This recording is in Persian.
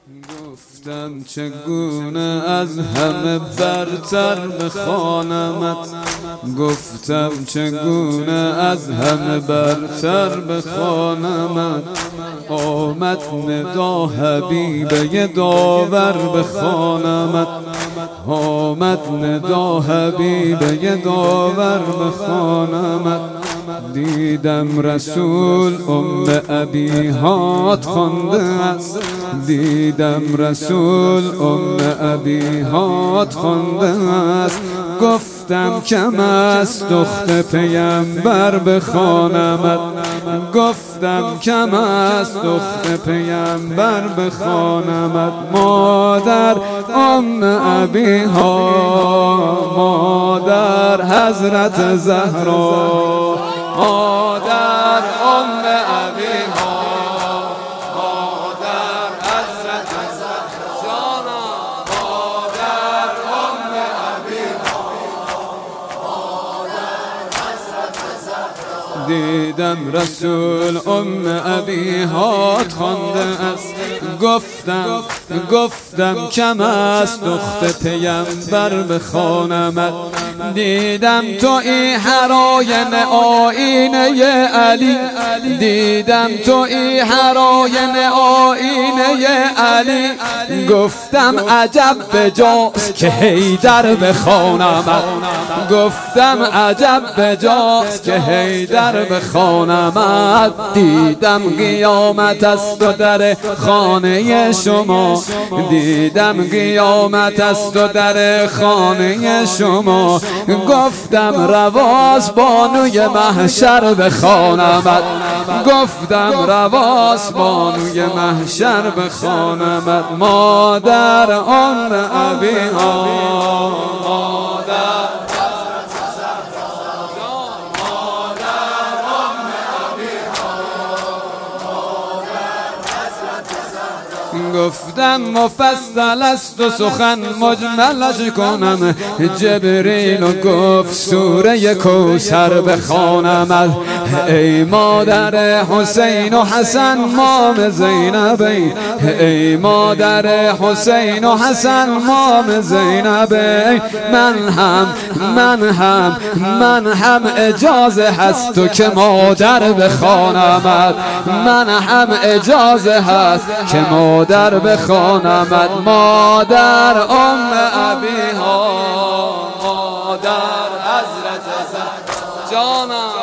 گفتم چگونه از همه برتر بخوانمت، گفتم چگونه از همه برتر بخوانمت. آمد ندا حبیبه داور بخوانمت، آمد ندا حبیبه داور بخوانمت. دیدم رسول ابیهات خوانده است، دیدم رسول ابیهات خوانده است. گفتم کم است دختر پیمبر بخوانمت، گفتم کم است دختر پیمبر بخوانمت. مادر ابیها، مادر حضرت زهرا، مادر ابیها، مادر حضرت زهرا، مادر ابیها، مادر حضرت زهرا. دیدم رسول ابیهات خوانده است. گفتم کم است دختر پیمبر بخوانمت. دیدم تویی حراین آینه علی، دیدم تویی حراین آینه علی. گفتم عجب بجاست که حیدر بخوانمت، گفتم عجب بجاست که حیدر بخوانمت. دیدم قیامت است و در خانه شما، دیدم قیامت است و در خانه شما. گفتم رواز بانوی محشر بخوانمت، گفتم رواز بانوی محشر بخوانمت. مادر ابیها، مادر گفتم مفصل است و سخن مجملش کنم. جبریل گفت سوره کوثر بخوانم. ای مادر حسین و حسن مام زینبی، ای مادر حسین و حسن مام زینبی. من هم اجازه هست تو که مادر بخوانمت، من هم اجازه هست که مادر بخوانمت. مادر ابیها، مادر حضرت زهرا، جانم